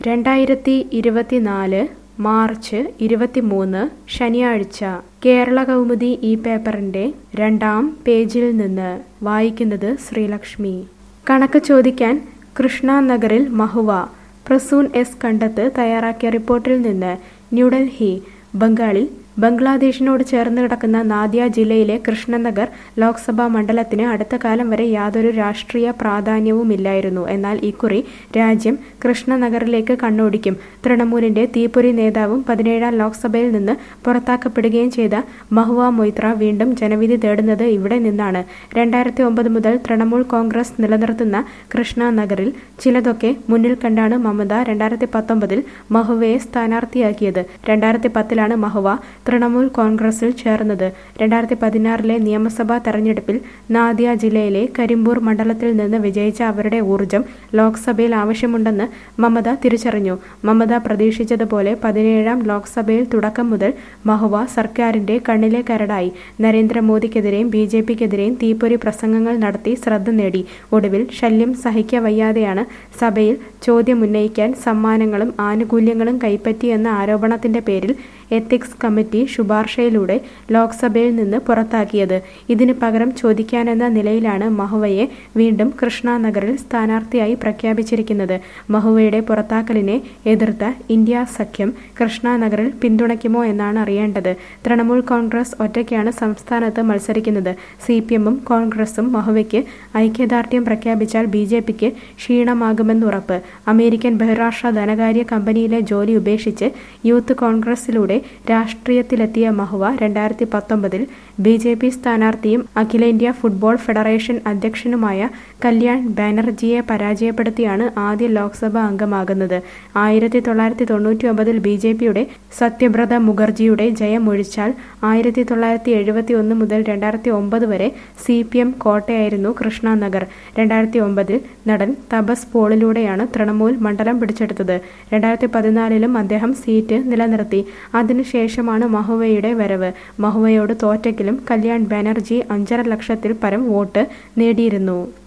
2024 March 23 ശനിയാഴ്ച കേരളകൗമുദി ഈ പേപ്പറിന്റെ 2-ാം പേജിൽ നിന്ന് വായിക്കുന്നത് ശ്രീലക്ഷ്മി. കണക്ക് ചോദിക്കാൻ കൃഷ്ണനഗറിൽ മഹുവ. പ്രസൂൺ എസ് കണ്ടത്ത് തയ്യാറാക്കിയ റിപ്പോർട്ടിൽ നിന്ന്. ന്യൂഡൽഹി. ബംഗ്ലാദേശിനോട് ചേർന്ന് കിടക്കുന്ന നാദിയ ജില്ലയിലെ കൃഷ്ണനഗർ ലോക്സഭാ മണ്ഡലത്തിന് അടുത്ത കാലം വരെ യാതൊരു രാഷ്ട്രീയ പ്രാധാന്യവുമില്ലായിരുന്നു. എന്നാൽ ഇക്കുറി രാജ്യം കൃഷ്ണനഗറിലേക്ക് കണ്ണോടിക്കും. തൃണമൂലിന്റെ തീപ്പൊരി നേതാവും 17-ാം ലോക്സഭയിൽ നിന്ന് പുറത്താക്കപ്പെടുകയും ചെയ്ത മഹുവ മൊയ്ത്ര വീണ്ടും ജനവിധി തേടുന്നത് ഇവിടെ നിന്നാണ്. 2009 മുതൽ തൃണമൂൽ കോൺഗ്രസ് നിലനിർത്തുന്ന കൃഷ്ണനഗറിൽ ചിലതൊക്കെ മുന്നിൽ കണ്ടാണ് മമത 2019-ൽ മഹുവയെ സ്ഥാനാർത്ഥിയാക്കിയത്. 2010-ലാണ് മഹുവ തൃണമൂൽ കോൺഗ്രസിൽ ചേർന്നത്. 2016-ലെ നിയമസഭാ തെരഞ്ഞെടുപ്പിൽ നാദിയ ജില്ലയിലെ കരിമ്പൂർ മണ്ഡലത്തിൽ നിന്ന് വിജയിച്ച അവരുടെ ഊർജം ലോക്സഭയിൽ ആവശ്യമുണ്ടെന്ന് മമത തിരിച്ചറിഞ്ഞു. മമത പ്രതീക്ഷിച്ചതുപോലെ 17-ാം ലോക്സഭയിൽ തുടക്കം മുതൽ മഹുവ സർക്കാരിന്റെ കണ്ണിലെ കരടായി. നരേന്ദ്രമോദിക്കെതിരെയും BJPക്കെതിരെയും തീപ്പൊരി പ്രസംഗങ്ങൾ നടത്തി ശ്രദ്ധ നേടി. ഒടുവിൽ ശല്യം സഹിക്കവയ്യാതെയാണ് സഭയിൽ ചോദ്യമുന്നയിക്കാൻ സമ്മാനങ്ങളും ആനുകൂല്യങ്ങളും കൈപ്പറ്റിയെന്ന ആരോപണത്തിന്റെ പേരിൽ എത്തിക്സ് കമ്മിറ്റി ശുപാർശയിലൂടെ ലോക്സഭയിൽ നിന്ന് പുറത്താക്കിയത്. ഇതിന് പകരം ചോദിക്കാനെന്ന നിലയിലാണ് മഹുവയെ വീണ്ടും കൃഷ്ണനഗറിൽ സ്ഥാനാർത്ഥിയായി പ്രഖ്യാപിച്ചിരിക്കുന്നത്. മഹുവയുടെ പുറത്താക്കലിനെ എതിർത്ത ഇന്ത്യ സഖ്യം കൃഷ്ണനഗറിൽ പിന്തുണയ്ക്കുമോ എന്നാണ് അറിയേണ്ടത്. തൃണമൂൽ കോൺഗ്രസ് ഒറ്റയ്ക്കാണ് സംസ്ഥാനത്ത് മത്സരിക്കുന്നത്. CPM-ഉം കോൺഗ്രസും മഹുവയ്ക്ക് ഐക്യദാർഢ്യം പ്രഖ്യാപിച്ചാൽ BJPക്ക് ക്ഷീണമാകുമെന്നുറപ്പ്. അമേരിക്കൻ ബഹിരാഷ്ട്ര ധനകാര്യ കമ്പനിയിലെ ജോലി ഉപേക്ഷിച്ച് യൂത്ത് കോൺഗ്രസിലൂടെ രാഷ്ട്രീയത്തിലെത്തിയ മഹുവ 2019-ൽ BJP സ്ഥാനാർത്ഥിയും അഖിലേന്ത്യാ ഫുട്ബോൾ ഫെഡറേഷൻ അധ്യക്ഷനുമായ കല്യാൺ ബാനർജിയെ പരാജയപ്പെടുത്തിയാണ് ആദ്യ ലോക്സഭാ അംഗമാകുന്നത്. 1999-ൽ BJPയുടെ സത്യബ്രത മുഖർജിയുടെ ജയമൊഴിച്ചാൽ 1971 മുതൽ 2009 വരെ CPM കോട്ടയായിരുന്നു കൃഷ്ണനഗർ. 2009-ൽ നടൻ തപസ് പോളിലൂടെയാണ് തൃണമൂൽ മണ്ഡലം പിടിച്ചെടുത്തത്. 2014-ലും അദ്ദേഹം സീറ്റ് നിലനിർത്തി. അതിനുശേഷമാണ് മഹുവയുടെ വരവ്. മഹുവയോട് തോറ്റെങ്കിലും കല്യാൺ ബാനർജി 5.5 ലക്ഷത്തിൽ പരം വോട്ട് നേടിയിരുന്നു.